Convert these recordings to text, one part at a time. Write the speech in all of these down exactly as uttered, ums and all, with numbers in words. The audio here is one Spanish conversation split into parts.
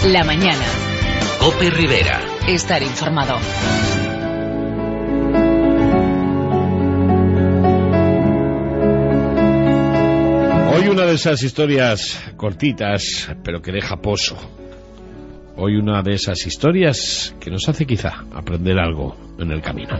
La mañana. COPE Rivera. Estar informado. Hoy una de esas historias cortitas, pero que deja pozo. Hoy una de esas historias que nos hace quizá aprender algo en el camino.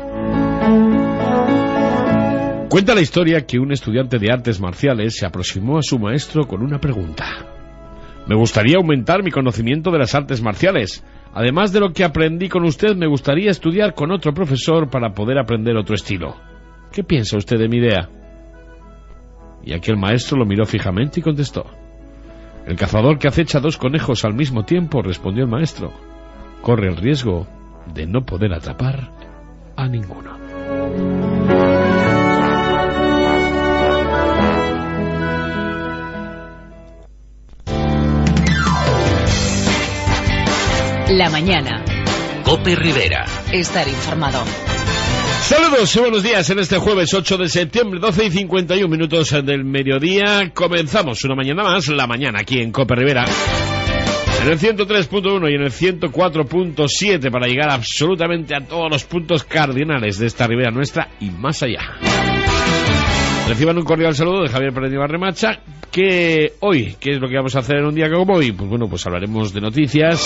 Cuenta la historia que un estudiante de artes marciales se aproximó a su maestro con una pregunta. Me gustaría aumentar mi conocimiento de las artes marciales. Además de lo que aprendí con usted, me gustaría estudiar con otro profesor para poder aprender otro estilo. ¿Qué piensa usted de mi idea? Y aquel maestro lo miró fijamente y contestó. El cazador que acecha dos conejos al mismo tiempo, respondió el maestro, corre el riesgo de no poder atrapar a ninguno. La mañana. COPE Rivera. Estar informado. Saludos y buenos días en este jueves ocho de septiembre, doce y cincuenta y un minutos del mediodía. Comenzamos una mañana más, la mañana aquí en COPE Rivera. En el ciento tres punto uno y en el ciento cuatro punto siete para llegar absolutamente a todos los puntos cardinales de esta ribera nuestra y más allá. Reciban un cordial saludo de Javier Pérez de Barremacha, que hoy, ¿qué es lo que vamos a hacer en un día como hoy? Pues bueno, pues hablaremos de noticias,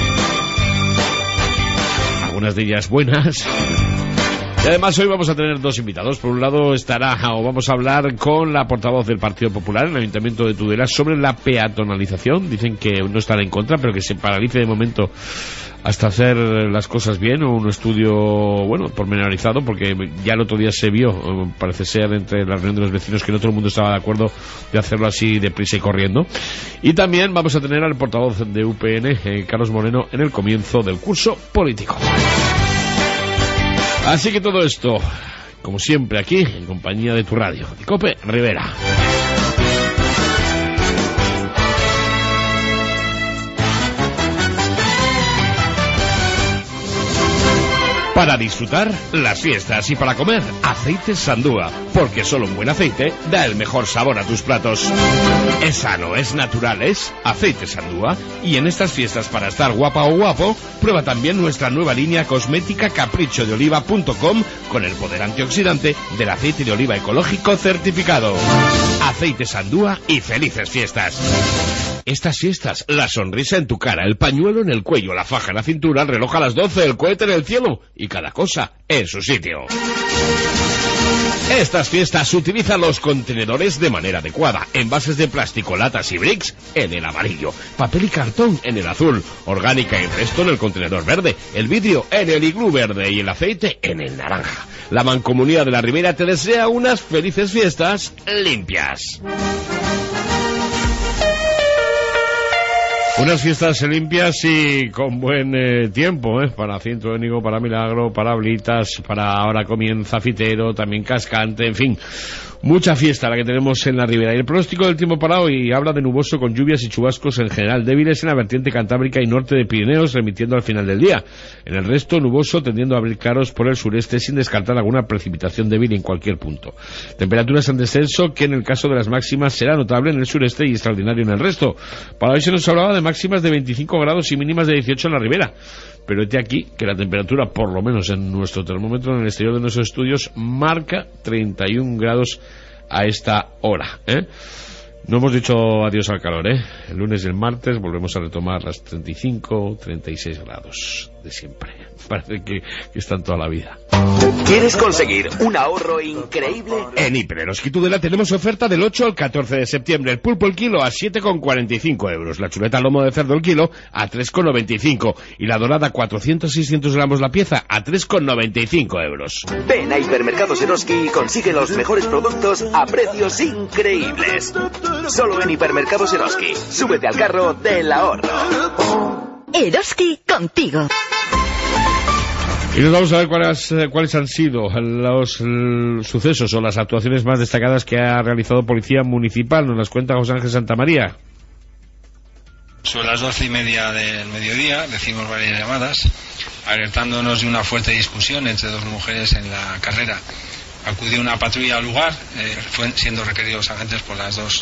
algunas de ellas buenas. Y además hoy vamos a tener dos invitados. Por un lado estará, o vamos a hablar con la portavoz del Partido Popular en el Ayuntamiento de Tudela sobre la peatonalización. Dicen que no estará en contra, pero que se paralice de momento hasta hacer las cosas bien, o un estudio, bueno, pormenorizado, porque ya el otro día se vio, parece ser entre la reunión de los vecinos, que no todo el mundo estaba de acuerdo de hacerlo así deprisa y corriendo. Y también vamos a tener al portavoz de U P N, eh, Carlos Moreno, en el comienzo del curso político. Así que todo esto, como siempre, aquí, en compañía de tu radio, de COPE Rivera. Para disfrutar las fiestas y para comer, Aceites Sandúa, porque solo un buen aceite da el mejor sabor a tus platos. Es sano, es natural, es Aceites Sandúa. Y en estas fiestas, para estar guapa o guapo, prueba también nuestra nueva línea cosmética capricho de oliva punto com con el poder antioxidante del aceite de oliva ecológico certificado. Aceites Sandúa y felices fiestas. Estas fiestas, la sonrisa en tu cara, el pañuelo en el cuello, la faja en la cintura, el reloj a las doce, el cohete en el cielo y cada cosa en su sitio. Estas fiestas utilizan los contenedores de manera adecuada, envases de plástico, latas y bricks en el amarillo, papel y cartón en el azul, orgánica y resto en el contenedor verde, el vidrio en el iglú verde y el aceite en el naranja. La Mancomunidad de la Ribera te desea unas felices fiestas limpias. Unas fiestas limpias y con buen eh, tiempo, ¿eh? Para Cinto Énigo, para Milagro, para Blitas, para ahora comienza Fitero, también Cascante, en fin. Mucha fiesta la que tenemos en la ribera. Y el pronóstico del tiempo para hoy habla de nuboso con lluvias y chubascos en general débiles en la vertiente cantábrica y norte de Pirineos, remitiendo al final del día. En el resto, nuboso, tendiendo a abrir claros por el sureste, sin descartar alguna precipitación débil en cualquier punto. Temperaturas en descenso, que en el caso de las máximas será notable en el sureste y extraordinario en el resto. Para hoy se nos hablaba de máximas de veinticinco grados y mínimas de dieciocho en la ribera. Pero este aquí, que la temperatura, por lo menos en nuestro termómetro, en el exterior de nuestros estudios, marca treinta y un grados a esta hora, ¿eh? No hemos dicho adiós al calor, ¿eh? El lunes y el martes volvemos a retomar las treinta y cinco, treinta y seis grados de siempre. Parece que, que están toda la vida. ¿Quieres conseguir un ahorro increíble? En Hiper Eroski Tudela tenemos oferta del ocho al catorce de septiembre. El pulpo el kilo a siete con cuarenta y cinco euros. La chuleta lomo de cerdo el kilo a tres con noventa y cinco. Y la dorada cuatrocientos seiscientos gramos la pieza a tres con noventa y cinco euros. Ven a Hipermercados Eroski y consigue los mejores productos a precios increíbles. Solo en Hipermercados Eroski. Súbete al carro del ahorro. Eroski contigo. Y nos vamos a ver cuáles, cuáles han sido los uh, sucesos o las actuaciones más destacadas que ha realizado Policía Municipal. Nos las cuenta José Ángel Santamaría. Sobre las doce y media del mediodía recibimos varias llamadas alertándonos de una fuerte discusión entre dos mujeres en la carrera. Acudió una patrulla al lugar, eh, fue siendo requeridos agentes por las dos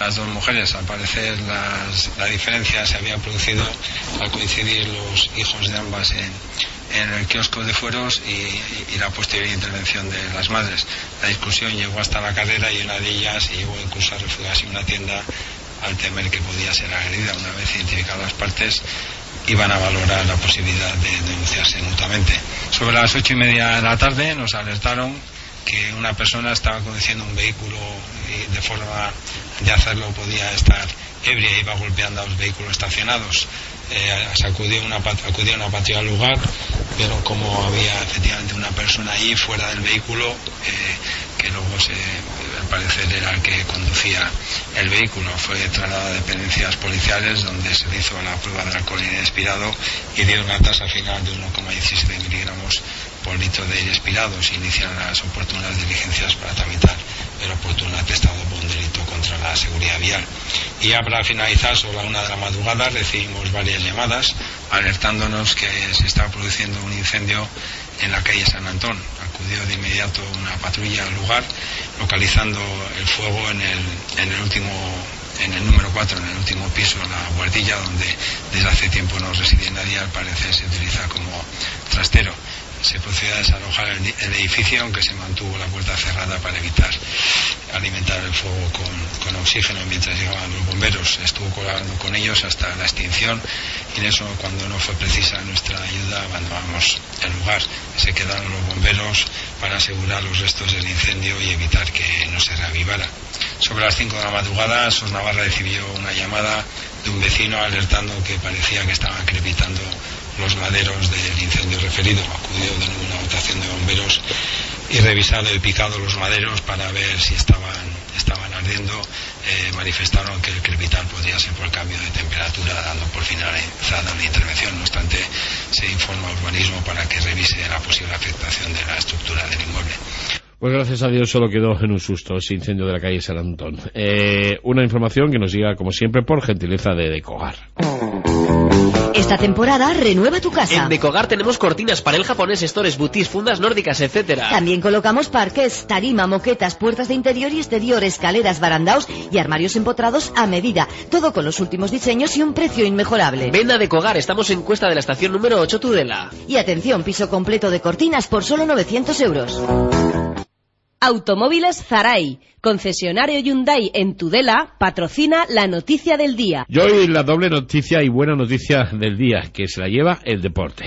las dos mujeres. Al parecer las, la diferencia se había producido al coincidir los hijos de ambas en, en el kiosco de fueros y, y la posterior intervención de las madres. La discusión llegó hasta la carrera y una de ellas llegó incluso a refugiarse en una tienda al temer que podía ser agredida. Una vez identificadas las partes, iban a valorar la posibilidad de denunciarse mutuamente. Sobre las ocho y media de la tarde nos alertaron que una persona estaba conduciendo un vehículo y de forma de hacerlo podía estar ebria e iba golpeando a los vehículos estacionados. Eh, se acudió una, acudió una patrulla al lugar, pero como había efectivamente una persona allí fuera del vehículo, eh, que luego se, al parecer era el que conducía el vehículo, fue trasladado a dependencias policiales donde se le hizo la prueba de alcohol inexpirado y dio una tasa final de uno coma diecisiete miligramos por litro de aire expirado. Se inician las oportunas diligencias para tramitar el oportuno atestado por un delito contra la seguridad vial. Y ya para finalizar, sobre la una de la madrugada recibimos varias llamadas alertándonos que se estaba produciendo un incendio en la calle San Antón. Acudió de inmediato una patrulla al lugar, localizando el fuego en el, en el último, en el número cuatro, en el último piso, la guardilla, donde desde hace tiempo no residía nadie, al parecer se utiliza como trastero. Se procedió a desalojar el, el edificio, aunque se mantuvo la puerta cerrada para evitar alimentar el fuego con, con oxígeno mientras llegaban los bomberos. Estuvo colaborando con ellos hasta la extinción y en eso, cuando no fue precisa nuestra ayuda, abandonamos el lugar. Se quedaron los bomberos para asegurar los restos del incendio y evitar que no se reavivara. Sobre las cinco de la madrugada, Sos Navarra recibió una llamada de un vecino alertando que parecía que estaban crepitando los maderos del incendio referido. Acudió de nuevo una dotación de bomberos y revisado y picado los maderos para ver si estaban, estaban ardiendo. Eh, manifestaron que el crepitar podría ser por el cambio de temperatura, dando por finalizada la intervención. No obstante, se informa a Urbanismo para que revise la posible afectación de la estructura del inmueble. Pues gracias a Dios solo quedó en un susto ese incendio de la calle San Antón. Eh, una información que nos llega, como siempre, por gentileza de Decogar. Esta temporada renueva tu casa. En Decogar tenemos cortinas, panel japonés, stores, boutis, fundas nórdicas, etcétera. También colocamos parqués, tarima, moquetas, puertas de interior y exterior, escaleras, barandaos y armarios empotrados a medida. Todo con los últimos diseños y un precio inmejorable. Ven a Decogar, estamos en Cuesta de la Estación número ocho, Tudela. Y atención, piso completo de cortinas por solo novecientos euros. Automóviles Zaray, concesionario Hyundai en Tudela, patrocina la noticia del día. Y hoy la doble noticia y buena noticia del día, que se la lleva el deporte.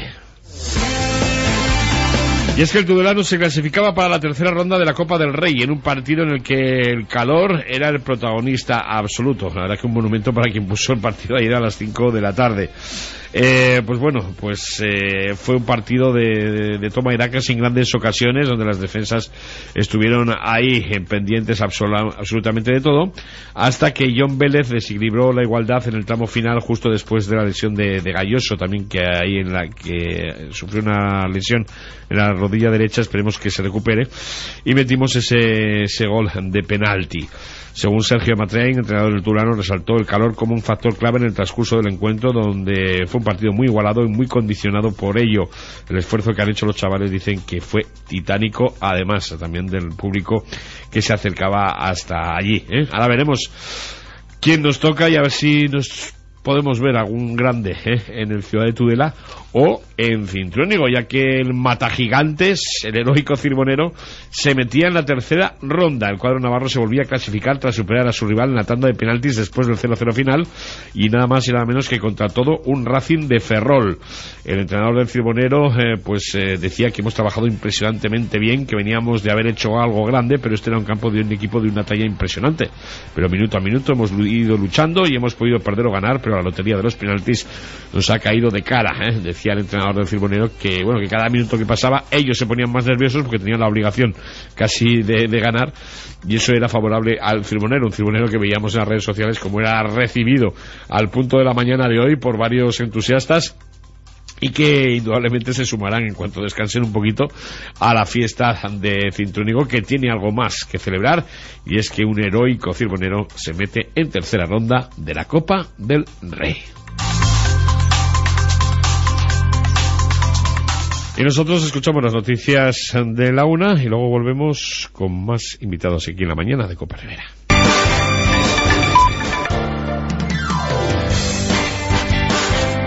Y es que el tudelano se clasificaba para la tercera ronda de la Copa del Rey, en un partido en el que el calor era el protagonista absoluto. La verdad que un monumento para quien puso el partido ayer a las cinco de la tarde. Eh, pues bueno, pues eh, fue un partido de, de, de toma y daca sin grandes ocasiones, donde las defensas estuvieron ahí en pendientes absolu- absolutamente de todo, hasta que John Vélez desequilibró la igualdad en el tramo final justo después de la lesión de, de Galloso, también que ahí en la que sufrió una lesión en la rodilla derecha, esperemos que se recupere, y metimos ese, ese gol de penalti. Según Sergio Matrein, entrenador del Tudelano, resaltó el calor como un factor clave en el transcurso del encuentro, donde fue un partido muy igualado y muy condicionado por ello. El esfuerzo que han hecho los chavales dicen que fue titánico, además también del público que se acercaba hasta allí, ¿eh? Ahora veremos quién nos toca y a ver si nos podemos ver algún grande ¿eh? en el Ciudad de Tudela o en Cintruénigo, ya que el Matagigantes, el heroico Cirbonero, se metía en la tercera ronda. El cuadro navarro se volvía a clasificar tras superar a su rival en la tanda de penaltis después del cero cero final, y nada más y nada menos que contra todo un Racing de Ferrol. El entrenador del Cirbonero eh, pues eh, decía que hemos trabajado impresionantemente bien, que veníamos de haber hecho algo grande, pero este era un campo de un equipo de una talla impresionante, pero minuto a minuto hemos ido luchando y hemos podido perder o ganar, pero la lotería de los penaltis nos ha caído de cara, ¿eh? Decía el entrenador del Cirbonero que bueno, que cada minuto que pasaba ellos se ponían más nerviosos porque tenían la obligación casi de, de ganar, y eso era favorable al Cirbonero, un Cirbonero que veíamos en las redes sociales como era recibido al punto de la mañana de hoy por varios entusiastas, y que indudablemente se sumarán en cuanto descansen un poquito a la fiesta de Cintruénigo, que tiene algo más que celebrar, y es que un heroico Cirbonero se mete en tercera ronda de la Copa del Rey. Y nosotros escuchamos las noticias de la una y luego volvemos con más invitados aquí en la mañana de Copa Rivera.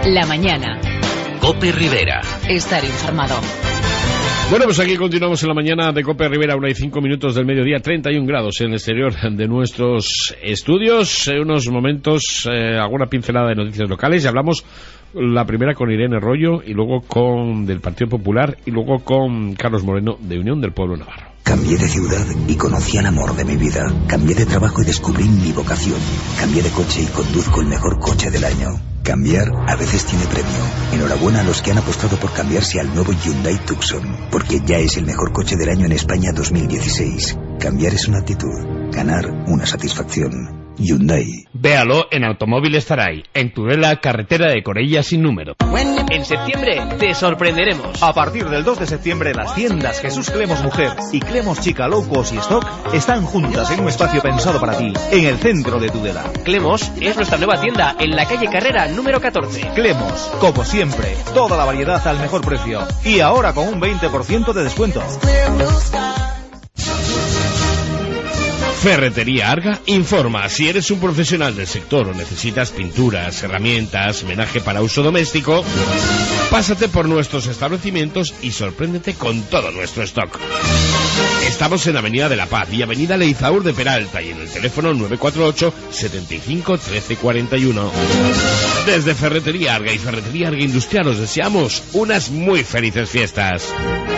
La mañana. COPE Rivera. Estar informado. Bueno, pues aquí continuamos en la mañana de COPE Rivera, una y cinco minutos del mediodía, treinta y un grados en el exterior de nuestros estudios. En unos momentos, eh, alguna pincelada de noticias locales y hablamos la primera con Irene Royo y luego con del Partido Popular y luego con Carlos Moreno de Unión del Pueblo Navarro. Cambié de ciudad y conocí al amor de mi vida. Cambié de trabajo y descubrí mi vocación. Cambié de coche y conduzco el mejor coche del año. Cambiar a veces tiene premio. Enhorabuena a los que han apostado por cambiarse al nuevo Hyundai Tucson, porque ya es el mejor coche del año en España dos mil dieciséis. Cambiar es una actitud, ganar una satisfacción. Hyundai. Véalo en Automóviles Zaray, en Tudela, carretera de Corella sin número. En septiembre te sorprenderemos. A partir del dos de septiembre, las tiendas Jesús Clemos Mujer y Clemos Chica Low Cost y Stock están juntas en un espacio pensado para ti, en el centro de Tudela. Clemos es nuestra nueva tienda en la calle Carrera número catorce. Clemos, como siempre, toda la variedad al mejor precio y ahora con un veinte por ciento de descuento. Ferretería Arga informa. Si eres un profesional del sector o necesitas pinturas, herramientas, menaje para uso doméstico, pásate por nuestros establecimientos y sorpréndete con todo nuestro stock. Estamos en Avenida de la Paz y Avenida Leizaur de Peralta y en el teléfono nueve cuatro ocho, setenta y cinco, trece cuarenta y uno. Desde Ferretería Arga y Ferretería Arga Industrial os deseamos unas muy felices fiestas.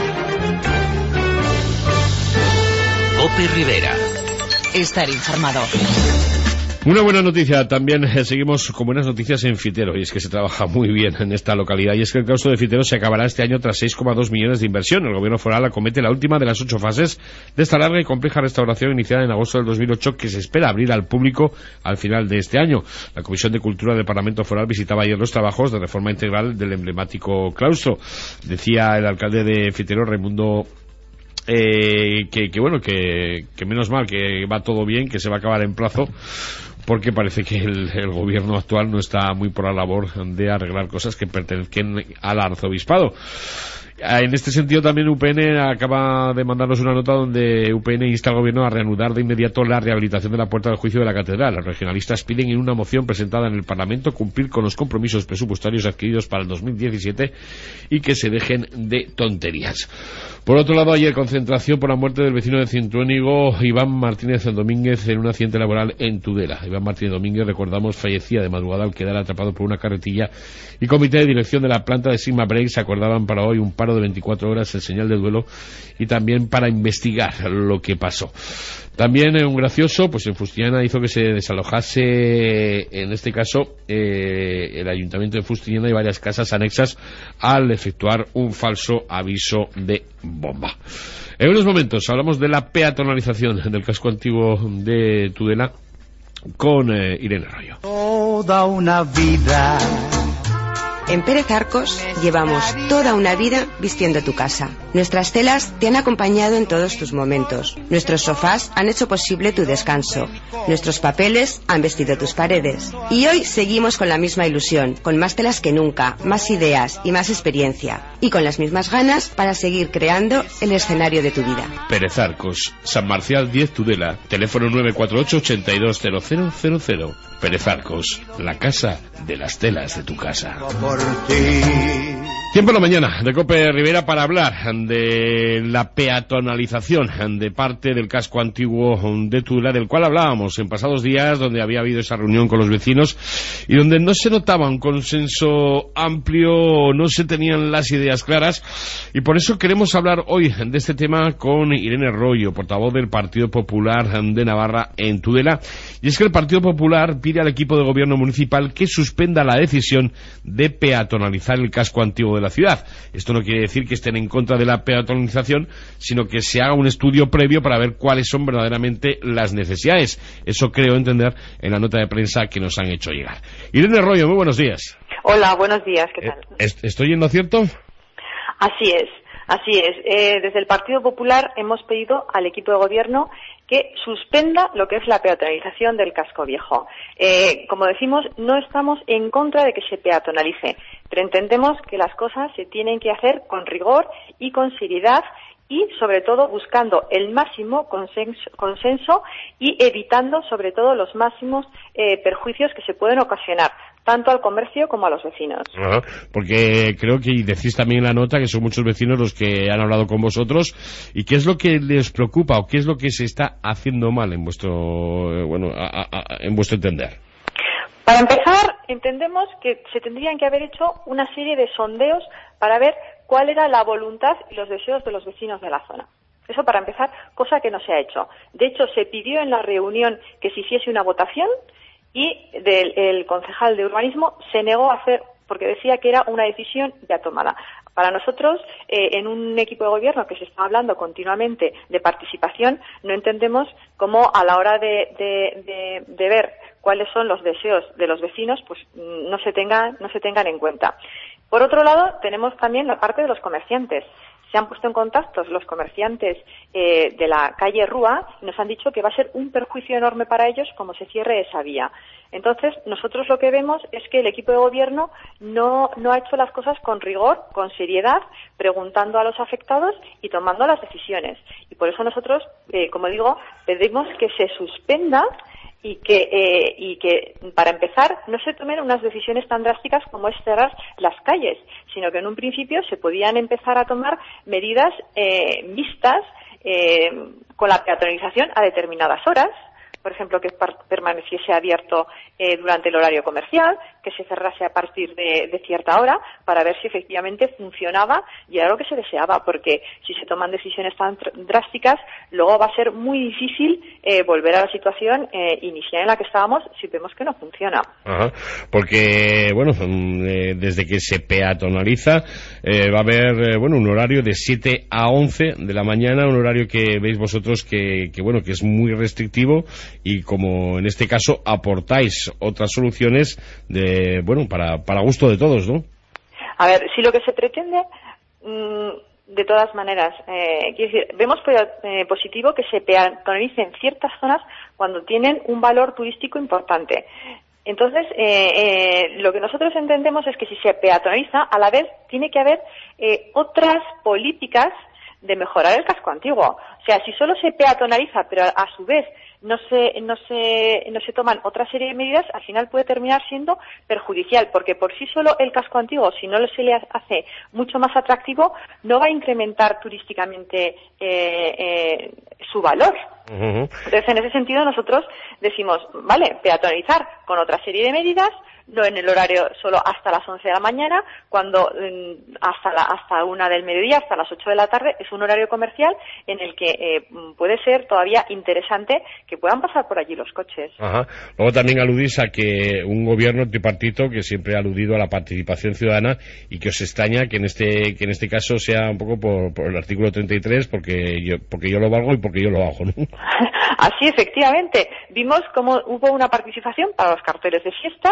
COPE Rivera. Estar informado. Una buena noticia también, eh, seguimos con buenas noticias en Fitero, y es que se trabaja muy bien en esta localidad, y es que el claustro de Fitero se acabará este año tras seis coma dos millones de inversión. El gobierno foral acomete la última de las ocho fases de esta larga y compleja restauración iniciada en agosto del dos mil ocho, que se espera abrir al público al final de este año. La Comisión de Cultura del Parlamento Foral visitaba ayer los trabajos de reforma integral del emblemático claustro. Decía el alcalde de Fitero, Raimundo Eh, que, que bueno, que, que menos mal, que va todo bien, que se va a acabar en plazo, porque parece que el, el gobierno actual no está muy por la labor de arreglar cosas que pertenecen al arzobispado. En este sentido también U P N acaba de mandarnos una nota donde U P N insta al gobierno a reanudar de inmediato la rehabilitación de la puerta del juicio de la catedral. Los regionalistas piden en una moción presentada en el Parlamento cumplir con los compromisos presupuestarios adquiridos para el dos mil diecisiete y que se dejen de tonterías. Por otro lado, ayer concentración por la muerte del vecino de Cintruénigo, Iván Martínez Domínguez, en un accidente laboral en Tudela. Iván Martínez Domínguez, recordamos, fallecía de madrugada al quedar atrapado por una carretilla, y comité de dirección de la planta de Sigma Brakes acordaban para hoy un paro de veinticuatro horas en señal de duelo y también para investigar lo que pasó. También eh, un gracioso, pues en Fustiñana hizo que se desalojase, en este caso, eh, el Ayuntamiento de Fustiñana y varias casas anexas al efectuar un falso aviso de bomba. En unos momentos hablamos de la peatonalización del casco antiguo de Tudela con eh, Irene Royo. Toda una vida. En Pérez Arcos llevamos toda una vida vistiendo tu casa. Nuestras telas te han acompañado en todos tus momentos. Nuestros sofás han hecho posible tu descanso. Nuestros papeles han vestido tus paredes. Y hoy seguimos con la misma ilusión, con más telas que nunca, más ideas y más experiencia. Y con las mismas ganas para seguir creando el escenario de tu vida. Pérez Arcos, San Marcial diez Tudela, teléfono nueve cuatro ocho, ochenta y dos cero cero cero cero. Pérez Arcos, la casa de las telas de tu casa. Tiempo en la mañana de COPE Rivera para hablar de la peatonalización de parte del casco antiguo de Tudela, del cual hablábamos en pasados días, donde había habido esa reunión con los vecinos y donde no se notaba un consenso amplio, no se tenían las ideas claras, y por eso queremos hablar hoy de este tema con Irene Royo, portavoz del Partido Popular de Navarra en Tudela. Y es que el Partido Popular pide al equipo de gobierno municipal que suspenda la decisión de peatonalizar el casco antiguo de la ciudad. Esto no quiere decir que estén en contra de la peatonalización, sino que se haga un estudio previo para ver cuáles son verdaderamente las necesidades. Eso creo entender en la nota de prensa que nos han hecho llegar. Irene Royo, muy buenos días. Hola, buenos días, ¿qué tal? ¿Estoy yendo cierto? Así es, así es. Eh, desde el Partido Popular hemos pedido al equipo de gobierno que suspenda lo que es la peatonalización del casco viejo. Eh, como decimos, no estamos en contra de que se peatonalice, pero entendemos que las cosas se tienen que hacer con rigor y con seriedad y, sobre todo, buscando el máximo consenso, consenso y evitando, sobre todo, los máximos eh, perjuicios que se pueden ocasionar, tanto al comercio como a los vecinos. Ajá, porque creo que decís también en la nota que son muchos vecinos los que han hablado con vosotros. ¿Y qué es lo que les preocupa o qué es lo que se está haciendo mal en vuestro, bueno, a, a, en vuestro entender? Para empezar, entendemos que se tendrían que haber hecho una serie de sondeos para ver cuál era la voluntad y los deseos de los vecinos de la zona. Eso para empezar, cosa que no se ha hecho. De hecho, se pidió en la reunión que se hiciese una votación y del, el concejal de urbanismo se negó a hacer, porque decía que era una decisión ya tomada. Para nosotros, eh, en un equipo de gobierno que se está hablando continuamente de participación, no entendemos cómo a la hora de, de, de, de ver cuáles son los deseos de los vecinos, pues no se tengan, no se tengan en cuenta. Por otro lado, tenemos también la parte de los comerciantes. Se han puesto en contacto los comerciantes eh, de la calle Rúa y nos han dicho que va a ser un perjuicio enorme para ellos como se cierre esa vía. Entonces, nosotros lo que vemos es que el equipo de gobierno no, no ha hecho las cosas con rigor, con seriedad, preguntando a los afectados y tomando las decisiones. Y por eso nosotros, eh, como digo, pedimos que se suspenda y que, eh, y que, para empezar, no se tomen unas decisiones tan drásticas como es cerrar las calles, sino que en un principio se podían empezar a tomar medidas eh, mixtas eh, con la peatonalización a determinadas horas, por ejemplo, que permaneciese abierto eh, durante el horario comercial, que se cerrase a partir de, de cierta hora, para ver si efectivamente funcionaba y era lo que se deseaba, porque si se toman decisiones tan drásticas, luego va a ser muy difícil eh, volver a la situación eh, inicial en la que estábamos si vemos que no funciona. Ajá, porque, bueno, eh, desde que se peatonaliza eh, va a haber, eh, bueno, un horario de siete a once de la mañana, un horario que veis vosotros que, que bueno, que es muy restrictivo, y como en este caso aportáis otras soluciones de, bueno, para, para gusto de todos, ¿no? A ver, si lo que se pretende, mmm, de todas maneras, eh, quiero decir, vemos eh, positivo que se peatonalicen ciertas zonas cuando tienen un valor turístico importante. Entonces, eh, eh, lo que nosotros entendemos es que si se peatonaliza, a la vez tiene que haber eh, otras políticas de mejorar el casco antiguo. O sea, si solo se peatonaliza, pero a, a su vez no se, no se, no se toman otra serie de medidas, al final puede terminar siendo perjudicial, porque por sí solo el casco antiguo, si no se le hace mucho más atractivo, no va a incrementar turísticamente eh, eh, su valor. Uh-huh. Entonces, en ese sentido, nosotros decimos, vale, peatonalizar con otra serie de medidas, no en el horario solo hasta las once de la mañana, cuando mm, hasta la, hasta una del mediodía, hasta las ocho de la tarde, es un horario comercial en el que eh, puede ser todavía interesante que puedan pasar por allí los coches. Ajá. Luego también aludís a que un gobierno tripartito que siempre ha aludido a la participación ciudadana y que os extraña que en este que en este caso sea un poco por, por el artículo treinta y tres, porque yo, porque yo lo valgo y porque yo lo hago, ¿no? Así, efectivamente. Vimos cómo hubo una participación para los carteles de fiestas.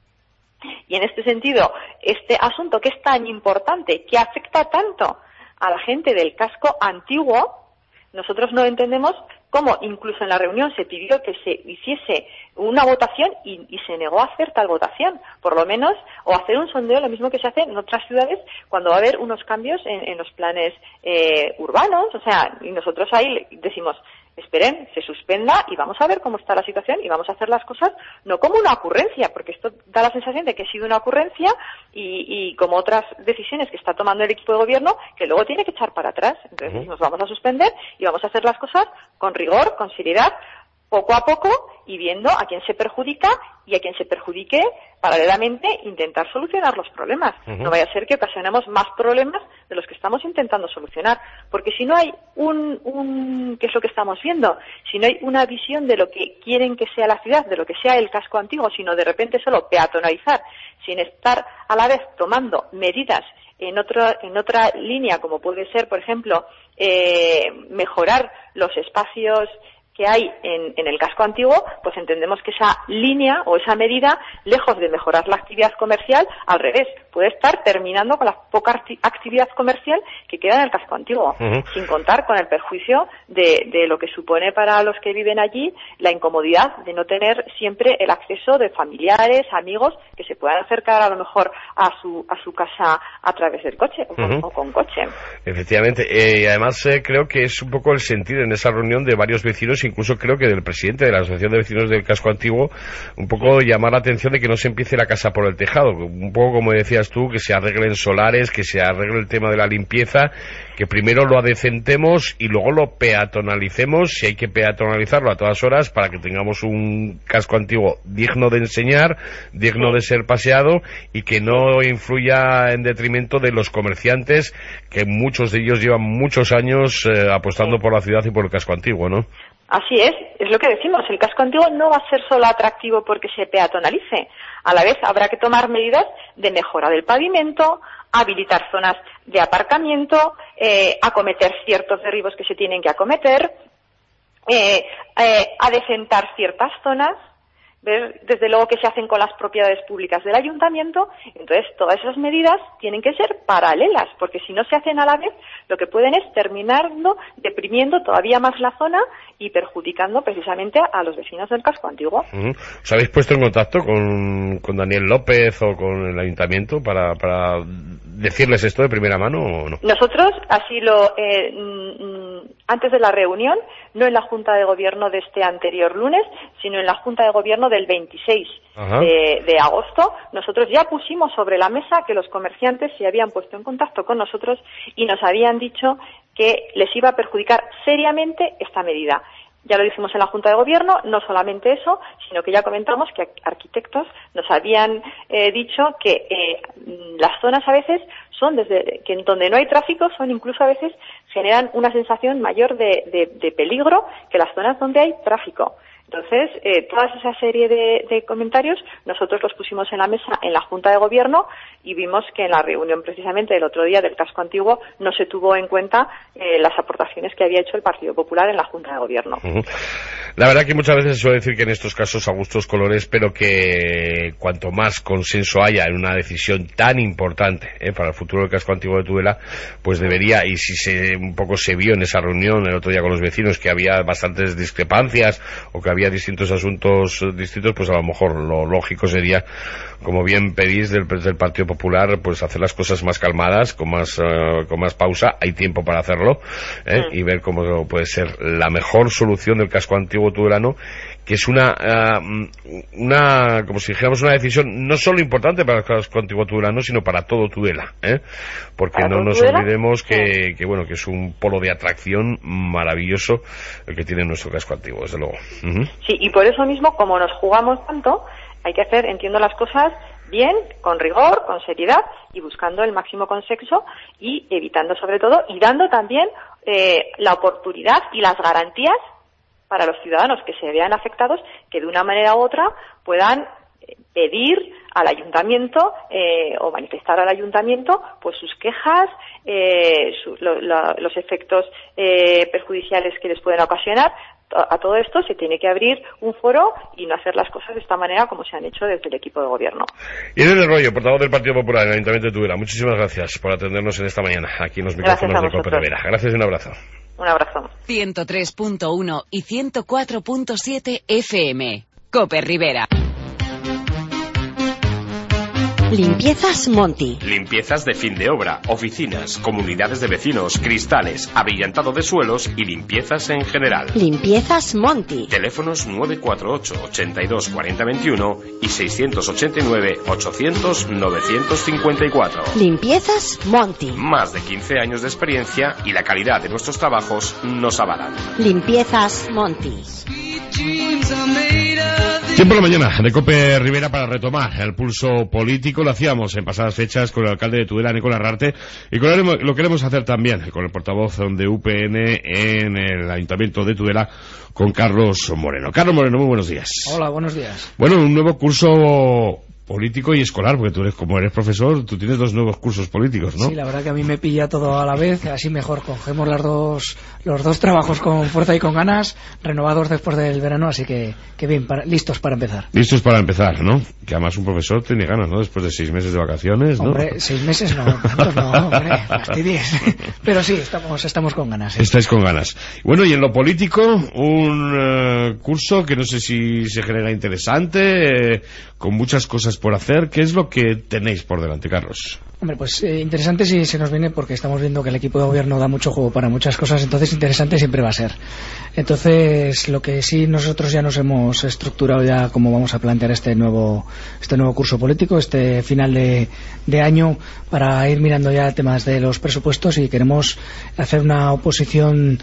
Y en este sentido, este asunto que es tan importante, que afecta tanto a la gente del casco antiguo, nosotros no entendemos cómo incluso en la reunión se pidió que se hiciese una votación y, y se negó a hacer tal votación, por lo menos, o hacer un sondeo, lo mismo que se hace en otras ciudades cuando va a haber unos cambios en, en los planes eh, urbanos. O sea, y nosotros ahí decimos, esperen, se suspenda y vamos a ver cómo está la situación y vamos a hacer las cosas no como una ocurrencia, porque esto da la sensación de que ha sido una ocurrencia y, y como otras decisiones que está tomando el equipo de gobierno que luego tiene que echar para atrás. Entonces nos vamos a suspender y vamos a hacer las cosas con rigor, con seriedad, poco a poco y viendo a quién se perjudica y a quien se perjudique, paralelamente intentar solucionar los problemas. Uh-huh. No vaya a ser que ocasionemos más problemas de los que estamos intentando solucionar, porque si no hay un, un, ¿qué es lo que estamos viendo? Si no hay una visión de lo que quieren que sea la ciudad, de lo que sea el casco antiguo, sino de repente solo peatonalizar, sin estar a la vez tomando medidas en otra, en otra línea, como puede ser, por ejemplo, eh, mejorar los espacios que hay en, en el casco antiguo, pues entendemos que esa línea o esa medida, lejos de mejorar la actividad comercial, al revés, puede estar terminando con la poca actividad comercial que queda en el casco antiguo, uh-huh. sin contar con el perjuicio de, de lo que supone para los que viven allí la incomodidad de no tener siempre el acceso de familiares, amigos, que se puedan acercar a lo mejor a su a su casa a través del coche o con, uh-huh. o con coche. Efectivamente, eh, y además eh, creo que es un poco el sentir en esa reunión de varios vecinos, incluso creo que del presidente de la Asociación de Vecinos del Casco Antiguo, un poco llamar la atención de que no se empiece la casa por el tejado, un poco como decías tú, que se arreglen solares, que se arregle el tema de la limpieza, que primero lo adecentemos y luego lo peatonalicemos, si hay que peatonalizarlo a todas horas, para que tengamos un casco antiguo digno de enseñar, digno de ser paseado y que no influya en detrimento de los comerciantes, que muchos de ellos llevan muchos años eh, apostando por la ciudad y por el casco antiguo, ¿no? Así es, es lo que decimos, el casco antiguo no va a ser solo atractivo porque se peatonalice, a la vez habrá que tomar medidas de mejora del pavimento, habilitar zonas de aparcamiento, eh, acometer ciertos derribos que se tienen que acometer, eh, eh, adecentar ciertas zonas, ver desde luego que se hacen con las propiedades públicas del ayuntamiento. Entonces todas esas medidas tienen que ser paralelas, porque si no se hacen a la vez, lo que pueden es terminando deprimiendo todavía más la zona y perjudicando precisamente a los vecinos del casco antiguo. Uh-huh. ¿Os habéis puesto en contacto con, con Daniel López o con el ayuntamiento para, para decirles esto de primera mano o no? Nosotros así lo eh, antes de la reunión, no en la Junta de Gobierno de este anterior lunes, sino en la Junta de Gobierno del veintiséis de, de agosto, nosotros ya pusimos sobre la mesa que los comerciantes se habían puesto en contacto con nosotros y nos habían dicho que les iba a perjudicar seriamente esta medida. Ya lo dijimos en la Junta de Gobierno, no solamente eso, sino que ya comentamos que arquitectos nos habían eh, dicho que eh, las zonas a veces son desde que en donde no hay tráfico, son incluso a veces generan una sensación mayor de, de, de peligro que las zonas donde hay tráfico. Entonces, eh, toda esa serie de, de comentarios nosotros los pusimos en la mesa en la Junta de Gobierno y vimos que en la reunión precisamente del otro día del casco antiguo no se tuvo en cuenta eh, las aportaciones que había hecho el Partido Popular en la Junta de Gobierno. Uh-huh. La verdad que muchas veces se suele decir que en estos casos a gustos colores, pero que cuanto más consenso haya en una decisión tan importante eh, para el futuro del casco antiguo de Tudela, pues debería, y si se un poco se vio en esa reunión el otro día con los vecinos que había bastantes discrepancias o que había distintos asuntos distintos, pues a lo mejor lo lógico sería, como bien pedís del, del Partido Popular, pues hacer las cosas más calmadas, con más uh, con más pausa, hay tiempo para hacerlo, ¿eh? Mm. Y ver cómo puede ser la mejor solución del casco antiguo tudelano, que es una uh, una como si dijéramos una decisión no solo importante para el casco antiguo tudelano, sino para todo Tudela, ¿eh? Porque no nos Tudela? olvidemos que, sí. que bueno que es un polo de atracción maravilloso el que tiene nuestro casco antiguo, desde luego. Uh-huh. Sí, y por eso mismo, como nos jugamos tanto, hay que hacer, entiendo, las cosas bien, con rigor, con seriedad y buscando el máximo consenso y evitando sobre todo y dando también eh, la oportunidad y las garantías para los ciudadanos que se vean afectados, que de una manera u otra puedan pedir al ayuntamiento eh, o manifestar al ayuntamiento pues sus quejas, eh, su, lo, lo, los efectos eh, perjudiciales que les pueden ocasionar. A todo esto se tiene que abrir un foro y no hacer las cosas de esta manera como se han hecho desde el equipo de gobierno. Irene Rollo, portavoz del Partido Popular en el Ayuntamiento de Tudela, muchísimas gracias por atendernos en esta mañana aquí en los micrófonos de Cope Rivera. Gracias y un abrazo. Un abrazo. ciento tres punto uno y ciento cuatro punto siete F M. Cope Rivera. Limpiezas Monti. Limpiezas de fin de obra, oficinas, comunidades de vecinos, cristales, abrillantado de suelos y limpiezas en general. Limpiezas Monti. Teléfonos nueve cuatro ocho, ochenta y dos, cuarenta veintiuno y seiscientos ochenta y nueve, ochocientos, novecientos cincuenta y cuatro. Limpiezas Monti. Más de quince años de experiencia y la calidad de nuestros trabajos nos avalan. Limpiezas Monti. Tiempo de la mañana de Cope Rivera para retomar el pulso político. Lo hacíamos en pasadas fechas con el alcalde de Tudela, Nicolás Rarte, y con él lo queremos hacer también con el portavoz de U P N en el Ayuntamiento de Tudela, con Carlos Moreno. Carlos Moreno, muy buenos días. Hola, buenos días. Bueno, un nuevo curso político y escolar, porque tú eres, como eres profesor, tú tienes dos nuevos cursos políticos, ¿no? Sí, la verdad que a mí me pilla todo a la vez, así mejor cogemos las dos, los dos trabajos con fuerza y con ganas, renovados después del verano, así que, que bien, para, listos para empezar. Listos para empezar, ¿no? Que además un profesor tiene ganas, ¿no? Después de seis meses de vacaciones, ¿no? Hombre, seis meses no, tantos no, hombre, fastidies. Pero sí, estamos, estamos con ganas. ¿eh? Estáis con ganas. Bueno, y en lo político, un uh, curso que no sé si se genera interesante, eh, con muchas cosas por hacer. ¿Qué es lo que tenéis por delante, Carlos? Hombre, pues eh, interesante si se nos viene porque estamos viendo que el equipo de gobierno da mucho juego para muchas cosas, entonces interesante siempre va a ser. Entonces, lo que sí nosotros ya nos hemos estructurado ya cómo vamos a plantear este nuevo este nuevo curso político, este final de, de año, para ir mirando ya temas de los presupuestos, y queremos hacer una oposición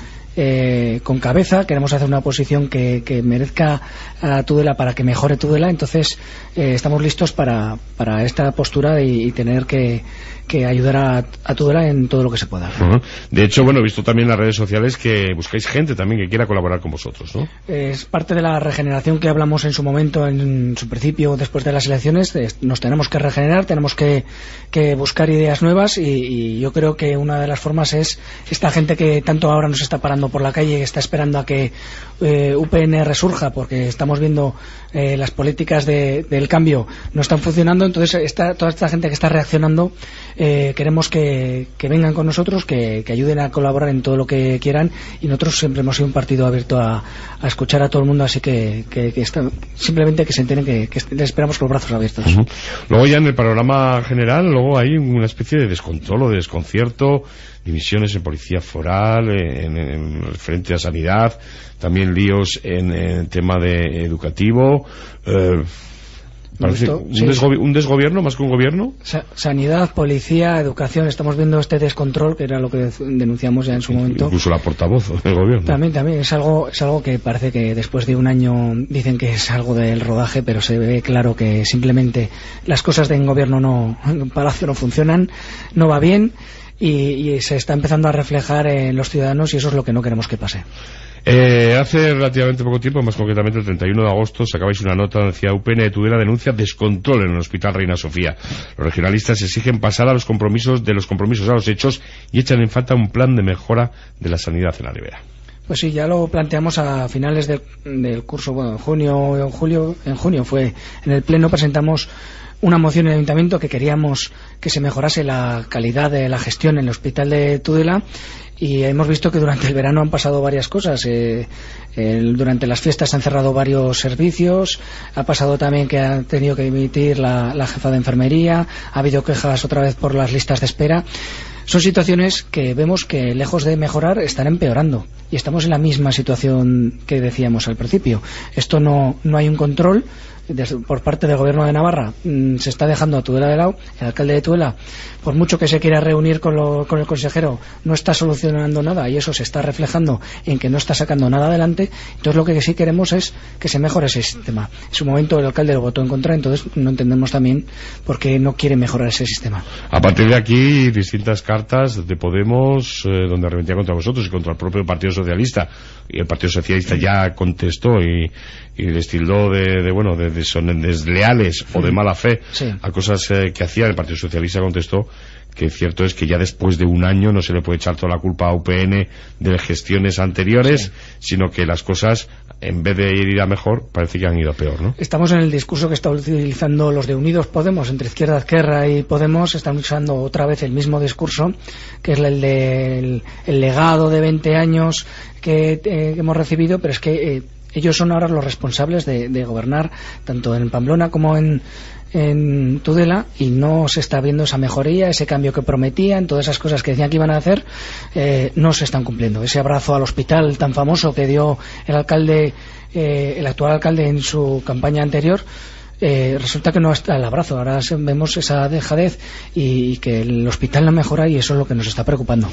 Eh, con cabeza, queremos hacer una oposición que, que merezca a Tudela para que mejore Tudela. Entonces eh, estamos listos para, para esta postura y, y tener que, que ayudar a, a Tudela en todo lo que se pueda. Uh-huh. De hecho, bueno, he visto también en las redes sociales que buscáis gente también que quiera colaborar con vosotros, ¿no? Es parte de la regeneración que hablamos en su momento, en su principio, después de las elecciones. Nos tenemos que regenerar, tenemos que, que buscar ideas nuevas, y, y yo creo que una de las formas es esta gente que tanto ahora nos está parando por la calle, que está esperando a que eh, U P N resurja, porque estamos viendo eh, las políticas de, del cambio no están funcionando. Entonces esta, toda esta gente que está reaccionando, eh, queremos que, que vengan con nosotros, que, que ayuden a colaborar en todo lo que quieran, y nosotros siempre hemos sido un partido abierto a, a escuchar a todo el mundo, así que, que, que está, simplemente que se enteren que, que les esperamos con los brazos abiertos. Uh-huh. Luego ya en el panorama general, luego hay una especie de descontrol o de desconcierto, dimisiones en policía foral, en, en referente a sanidad, también líos en el tema de educativo. Eh, parece Esto, un, sí. desgobi- un desgobierno más que un gobierno. Sa- sanidad, policía, educación, estamos viendo este descontrol, que era lo que denunciamos ya en su momento. Incluso la portavoz del gobierno. También, también es algo, es algo que parece que después de un año dicen que es algo del rodaje, pero se ve claro que simplemente las cosas de gobierno no, en Palacio no funcionan, no va bien. Y, y se está empezando a reflejar en los ciudadanos, y eso es lo que no queremos que pase. Eh, hace relativamente poco tiempo, más concretamente el treinta y uno de agosto, sacabais una nota donde decía: U P N de Tudela denuncia descontrol en el Hospital Reina Sofía. Los regionalistas exigen pasar a los compromisos de los compromisos a los hechos y echan en falta un plan de mejora de la sanidad en la Ribera. Pues sí, ya lo planteamos a finales de, del curso, bueno, en junio o en julio, en junio fue, en el pleno presentamos una moción en el ayuntamiento que queríamos que se mejorase la calidad de la gestión en el hospital de Tudela, y hemos visto que durante el verano han pasado varias cosas. Eh, el, durante las fiestas se han cerrado varios servicios, ha pasado también que han tenido que emitir la, la jefa de enfermería, ha habido quejas otra vez por las listas de espera. Son situaciones que vemos que, lejos de mejorar, están empeorando, y estamos en la misma situación que decíamos al principio. Esto no, no hay un control desde, por parte del gobierno de Navarra. Mmm, se está dejando a Tudela de lado. El alcalde de Tudela, por mucho que se quiera reunir con, lo, con el consejero, no está solucionando nada, y eso se está reflejando en que no está sacando nada adelante. Entonces lo que sí queremos es que se mejore ese sistema. En su momento el alcalde lo votó en contra, entonces no entendemos también por qué no quiere mejorar ese sistema. A partir de aquí, distintas cartas de Podemos eh, donde arremetía contra vosotros y contra el propio Partido Socialista, y el Partido Socialista ya contestó y, y les tildó de, de bueno de, de son desleales o de mala fe, sí, a cosas eh, que hacía. El Partido Socialista contestó que cierto es que ya después de un año no se le puede echar toda la culpa a U P N de gestiones anteriores, sí, sino que las cosas, en vez de ir a mejor, parece que han ido a peor, ¿no? Estamos en el discurso que está utilizando los de Unidos Podemos, entre Izquierda Esquerra y Podemos, están usando otra vez el mismo discurso, que es el del el legado de veinte años que, eh, que hemos recibido, pero es que eh, ellos son ahora los responsables de, de gobernar tanto en Pamplona como en en Tudela, y no se está viendo esa mejoría, ese cambio que prometían, todas esas cosas que decían que iban a hacer, eh, no se están cumpliendo. Ese abrazo al hospital tan famoso que dio el alcalde, eh, el actual alcalde en su campaña anterior, eh, resulta que no está el abrazo. Ahora vemos esa dejadez y, y que el hospital no mejora, y eso es lo que nos está preocupando.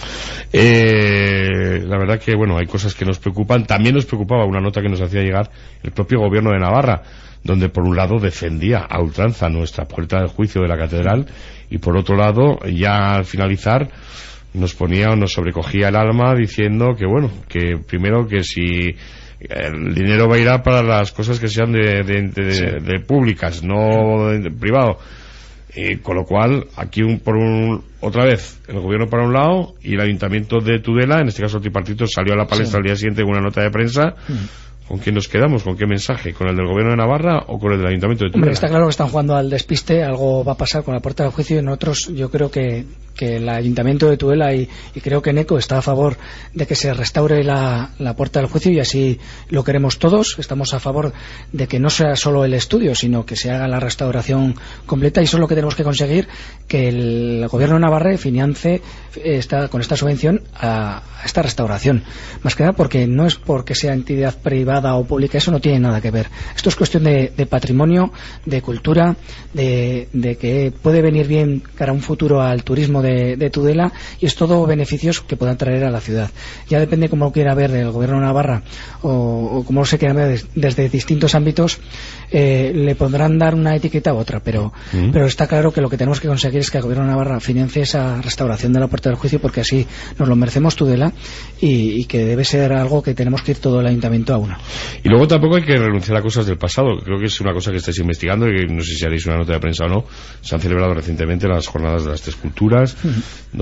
Eh, la verdad que bueno, hay cosas que nos preocupan. También nos preocupaba una nota que nos hacía llegar el propio gobierno de Navarra, donde por un lado defendía a ultranza nuestra puerta del juicio de la catedral, y por otro lado, ya al finalizar, nos ponía o nos sobrecogía el alma diciendo que bueno, que primero que si el dinero va a ir a para las cosas que sean de, de, de, sí, de, de públicas, no de, de privado. Y con lo cual, aquí un, por un, otra vez, el gobierno para un lado y el ayuntamiento de Tudela, en este caso el tripartito, salió a la palestra, sí, al día siguiente con una nota de prensa. Mm. ¿Con quién nos quedamos? ¿Con qué mensaje? ¿Con el del gobierno de Navarra o con el del ayuntamiento de Tudela? Hombre, está claro que están jugando al despiste, algo va a pasar con la puerta del juicio, y nosotros yo creo que que el Ayuntamiento de Tudela y, y creo que NECO está a favor de que se restaure la, la Puerta del Juicio, y así lo queremos todos. Estamos a favor de que no sea solo el estudio, sino que se haga la restauración completa, y eso es lo que tenemos que conseguir, que el Gobierno de Navarra financie esta, con esta subvención a, a esta restauración. Más que nada porque no es porque sea entidad privada o pública, eso no tiene nada que ver. Esto es cuestión de, de patrimonio, de cultura, de, de que puede venir bien cara a un futuro al turismo de, de Tudela, y es todo beneficios que puedan traer a la ciudad. Ya depende cómo quiera ver el Gobierno de Navarra o, o cómo se quiera ver des, desde distintos ámbitos, eh, le podrán dar una etiqueta u otra, pero, mm. pero está claro que lo que tenemos que conseguir es que el Gobierno de Navarra financie esa restauración de la Puerta del Juicio, porque así nos lo merecemos Tudela, y, y que debe ser algo que tenemos que ir todo el Ayuntamiento a una. Y luego tampoco hay que renunciar a cosas del pasado. Creo que es una cosa que estáis investigando, y no sé si haréis una nota de prensa o no. Se han celebrado recientemente las jornadas de las tres culturas, uh-huh.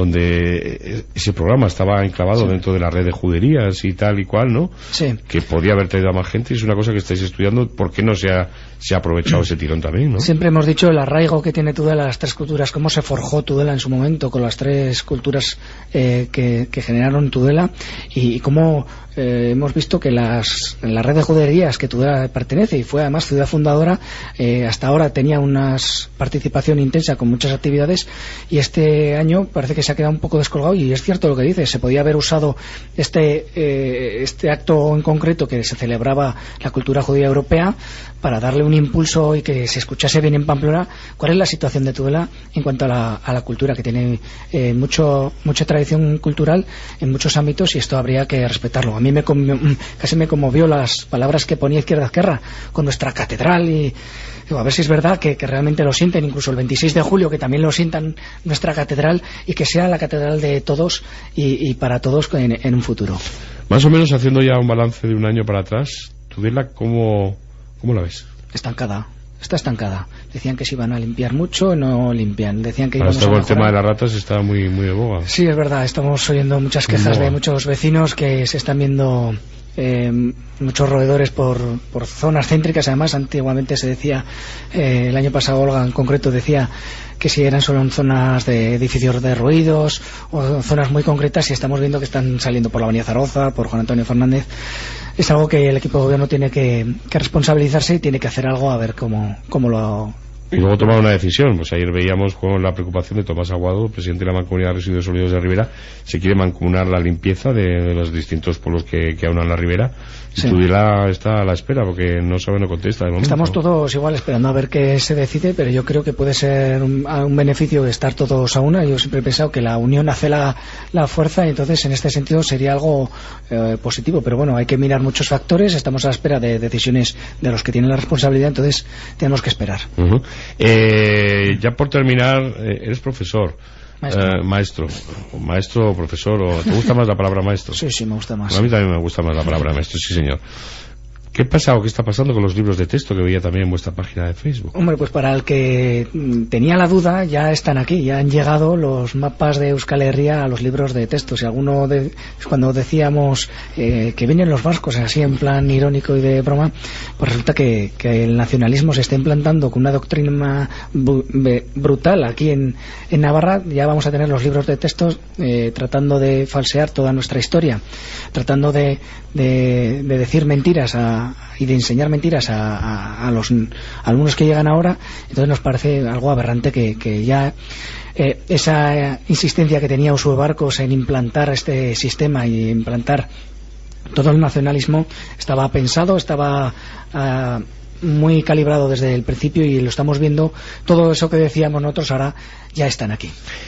donde ese programa estaba enclavado sí. dentro de la red de juderías y tal y cual, ¿no? Sí. Que podía haber traído a más gente, y es una cosa que estáis estudiando. ¿Por qué no se ha, se ha aprovechado ese tirón también, no? Siempre hemos dicho el arraigo que tiene Tudela, las tres culturas, cómo se forjó Tudela en su momento con las tres culturas eh, que, que generaron Tudela, y, y cómo eh, hemos visto que las, la red de juderías que Tudela pertenece y fue además ciudad fundadora, eh, hasta ahora tenía una participación intensa con muchas actividades, y este año parece que se ha quedado un poco descolgado. Y es cierto lo que dice, se podía haber usado este, eh, este acto en concreto, que se celebraba la cultura judía europea, para darle un impulso y que se escuchase bien en Pamplona cuál es la situación de Tudela en cuanto a la, a la cultura, que tiene eh, mucho, mucha tradición cultural en muchos ámbitos, y esto habría que respetarlo. A mí me casi me conmovió las palabras que ponía Izquierda Esquerra con nuestra catedral, y digo, a ver si es verdad que, que realmente lo sienten, incluso el veintiséis de julio, que también lo sientan nuestra catedral, y que sea la catedral de todos y, y para todos en, en un futuro. Más o menos, haciendo ya un balance de un año para atrás, Tudela, ¿cómo, cómo la ves? Estancada. Está estancada. Decían que se iban a limpiar mucho, no limpian. Decían que Ahora íbamos a el tema de las ratas está muy muy de boga. Sí, es verdad. Estamos oyendo muchas quejas de muchos vecinos que se están viendo eh, muchos roedores por, por zonas céntricas. Además, antiguamente se decía, eh, el año pasado Olga en concreto decía que si eran solo en zonas de edificios derruidos o zonas muy concretas, y estamos viendo que están saliendo por la avenida Zaragoza, por Juan Antonio Fernández. Es algo que el equipo de gobierno tiene que, que responsabilizarse, y tiene que hacer algo a ver cómo, cómo lo... Y luego tomar una decisión. Pues ayer veíamos con la preocupación de Tomás Aguado, presidente de la Mancomunidad de Residuos Sólidos de Ribera. Se quiere mancomunar la limpieza de, de los distintos pueblos que, que aunan la Ribera. Y sí. Tudela está a la espera, porque no sabe, no contesta de momento. Estamos todos igual esperando a ver qué se decide, pero yo creo que puede ser un, un beneficio de estar todos a una. Yo siempre he pensado que la unión hace la, la fuerza, y entonces en este sentido sería algo eh, positivo. Pero bueno, hay que mirar muchos factores. Estamos a la espera de decisiones de los que tienen la responsabilidad, entonces tenemos que esperar. Uh-huh. Eh, ya por terminar, eh, eres profesor, maestro. Eh, maestro, maestro o profesor, o ¿te gusta más la palabra maestro? Sí, sí, me gusta más. A mí también me gusta más la palabra maestro, sí señor. ¿Qué pasa o qué está pasando con los libros de texto que veía también en vuestra página de Facebook? Hombre, pues para el que tenía la duda, ya están aquí, ya han llegado los mapas de Euskal Herria a los libros de texto. Si alguno de, cuando decíamos eh, que vienen los vascos así en plan irónico y de broma, pues resulta que, que el nacionalismo se está implantando con una doctrina brutal aquí en, en Navarra. Ya vamos a tener los libros de texto eh, tratando de falsear toda nuestra historia, tratando de, de, de decir mentiras a y de enseñar mentiras a, a, a los alumnos que llegan ahora. Entonces nos parece algo aberrante que, que ya eh, esa insistencia que tenía Usuo Barcos en implantar este sistema y implantar todo el nacionalismo estaba pensado, estaba uh, muy calibrado desde el principio, y lo estamos viendo. Todo eso que decíamos nosotros ahora ya están aquí.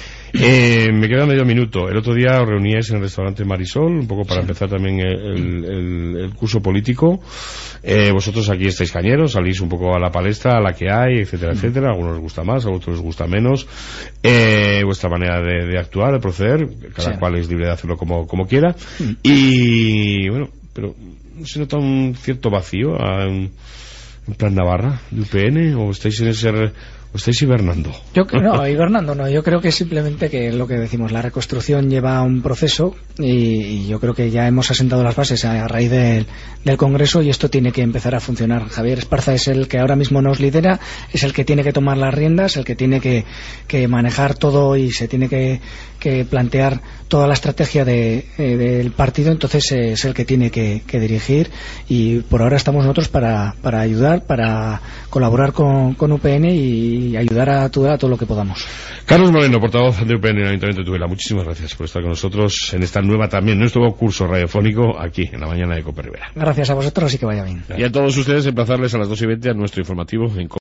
Eh, me queda medio minuto. El otro día os reuníais en el restaurante Marisol, un poco para sí. empezar también el, el, el curso político. Eh, vosotros aquí estáis cañeros, salís un poco a la palestra, a la que hay, etcétera, mm. etcétera. A algunos les gusta más, a otros les gusta menos. Eh, vuestra manera de, de actuar, de proceder, cada sí. cual es libre de hacerlo como, como quiera. Mm. Y bueno, pero ¿se nota un cierto vacío en, en plan Navarra, de U P N? ¿O estáis en ese... ¿O estáis hibernando? Yo no, hibernando no. Yo creo que simplemente que lo que decimos, la reconstrucción lleva un proceso y, y yo creo que ya hemos asentado las bases a, a raíz del, del Congreso y esto tiene que empezar a funcionar. Javier Esparza es el que ahora mismo nos lidera, es el que tiene que tomar las riendas, el que tiene que, que manejar todo y se tiene que, que plantear toda la estrategia de, eh, del partido, entonces eh, es el que tiene que, que dirigir y por ahora estamos nosotros para, para ayudar, para colaborar con, con U P N y y ayudar a Tudela a todo lo que podamos. Carlos Moreno, portavoz de U P N en el Ayuntamiento de Tudela, muchísimas gracias por estar con nosotros en esta nueva también, nuestro curso radiofónico aquí en la mañana de Cope Rivera. Gracias a vosotros y que vaya bien. Y a todos ustedes emplazarles a las dos y veinte a nuestro informativo en